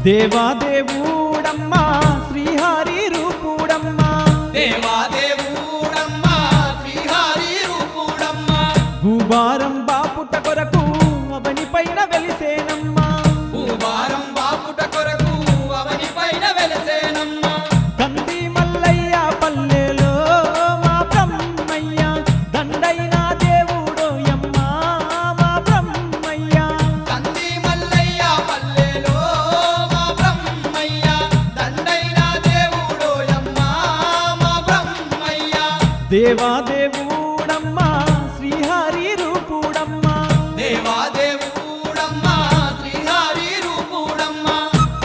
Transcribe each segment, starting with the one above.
దేవాదేవుడమ్మా శ్రీహరి రూపుడమ్మా దేవాదేవుడమ్మా శ్రీహరి రూపుడమ్మా భూభారం బాపుట కొరకు అవని పైన వెలిసేనమ్మా భూభారం బాపుట కొరకు అవని పైన వెలసేనమ్మా కంది మల్లయ్య పల్లెలో మా బ్రహ్మయ్య దండైన దేవుడోయమ్మా మా బ్రహ్మయ్య కంది మల్లయ్య పల్లెలో మా బ్రహ్మయ్య దండైన దేవుడోయమ్మా మా బ్రహ్మయ్య దేవాదేవుడమ్మా శ్రీహరి రూపుడమ్మా దేవాదేవుడమ్మా శ్రీహరి రూపుడమ్మా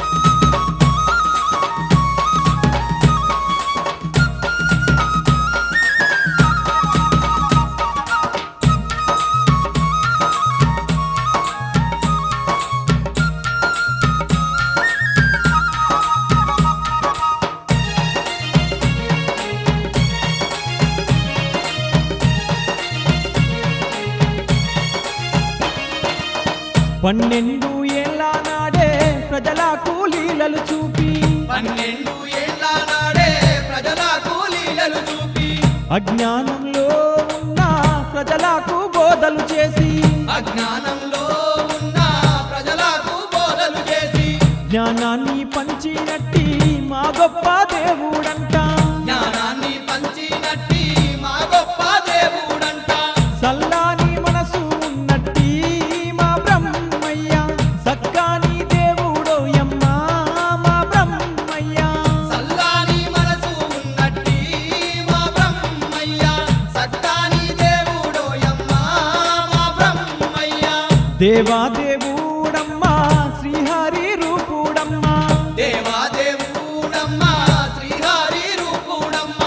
పన్నెండు ఏళ్ళ నాడే ప్రజలకు లీలలు చూపి 12 ఏళ్ల నాడే ప్రజలకు లీలలు చూపి అజ్ఞానంలో ఉన్న ప్రజలకు బోధలు చేసి అజ్ఞానంలో ఉన్న ప్రజలకు బోధలు చేసి జ్ఞానాన్ని పంచినట్టి మా గొప్ప దేవుడంట జ్ఞానాన్ని పంచినట్టి మా గొప్ప దేవుడంట సల్లాని మనసు ఉన్నట్టి మా బ్రహ్మయ్య సక్కాని దేవుడోయమ్మా మా బ్రహ్మయ్య సల్లాని మనసు ఉన్నట్టి మా బ్రహ్మయ్య సక్కాని దేవుడోయమ్మా మా బ్రహ్మయ్య దేవాదేవుడమ్మా శ్రీహరి రూపుడమ్మా దేవాదేవుడమ్మా శ్రీహరి రూపుడమ్మా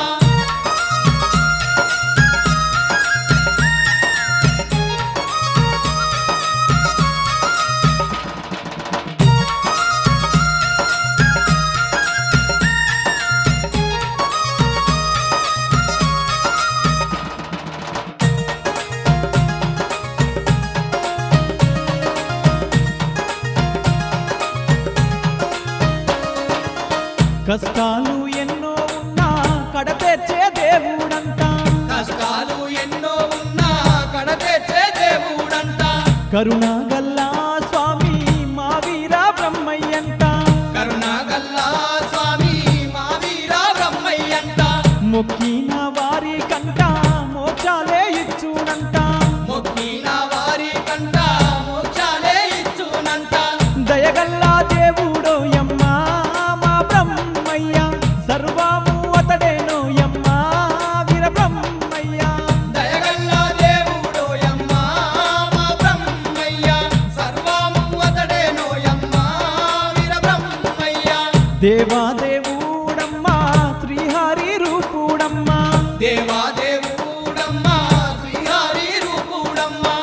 కష్టాలు ఎన్నో ఉన్నా కడతెచ్చే దేవుడంట కష్టాలు ఎన్నో ఉన్నా కడతెచ్చే దేవుడంట కరుణాగల్లా స్వామి మా వీర బ్రహ్మయ్యంట కరుణాగల్లా స్వామి మా వీర బ్రహ్మయ్యంట మొక్కిన వారి కంట మోక్షాలే ఇచ్చునంట మొక్కిన వారి కంట మోక్షాలే ఇచ్చునంట దయగల్లా దేవుడోయమ్మా మా బ్రహ్మయ్య సర్వము అతడేనోయమ్మా వీర బ్రహ్మయ్య దయగల్లా దేవుడోయమ్మా మా బ్రహ్మయ్య సర్వము అతడేనోయమ్మా వీర బ్రహ్మయ్య దేవాదేవుడమ్మా శ్రీహరి రూపుడమ్మా దేవాదేవుడమ్మా శ్రీహరి రూపుడమ్మా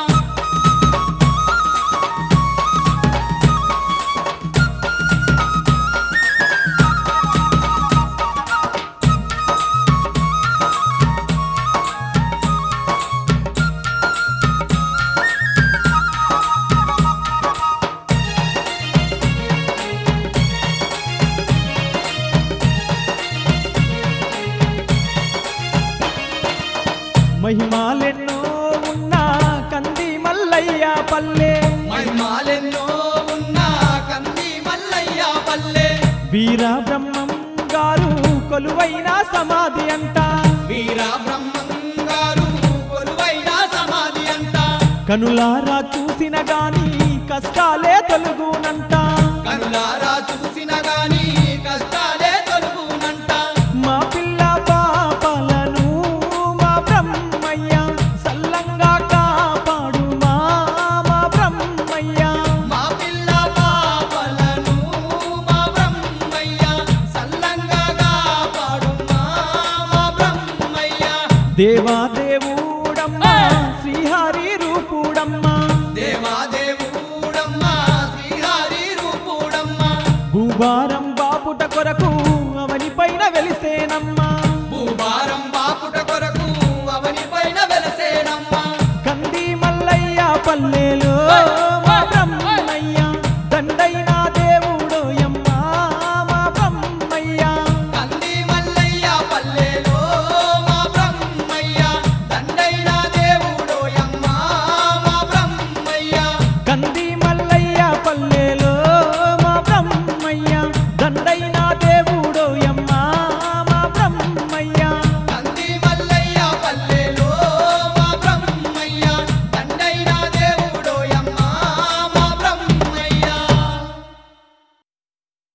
మహిమాలెన్నో ఉన్న కంది మల్లయ్య పల్లె మహిమాలెన్నో ఉన్న కంది మల్లయ్య పల్లె వీర బ్రహ్మం గారు కొలువైన సమాధి అంట వీర బ్రహ్మం గారు కొలువైన సమాధి అంట కనులారా చూసిన గాని కష్టాలే తొలుగునంట కనులారా చూసిన గాని కష్టాలే తొలుగునంట మా పిల్ల పాపలను మా బ్రహ్మయ్య సల్లంగా కాపాడు మా బ్రహ్మయ్య మా పిల్ల పాపలను మా బ్రహ్మయ్య సల్లంగా కాపాడు మా బ్రహ్మయ్య దేవాదేవుడమ్మా శ్రీహరి రూపుడమ్మా దేవాదేవుడమ్మా శ్రీహరి రూపుడమ్మా భూభారం బాపుట కొరకు అవని పైన వెలిసేనమ్మా భూభారం బాపుట కొరకు అవని పైన వెలసేనమ్మా కంది మల్లయ్య పల్లెలో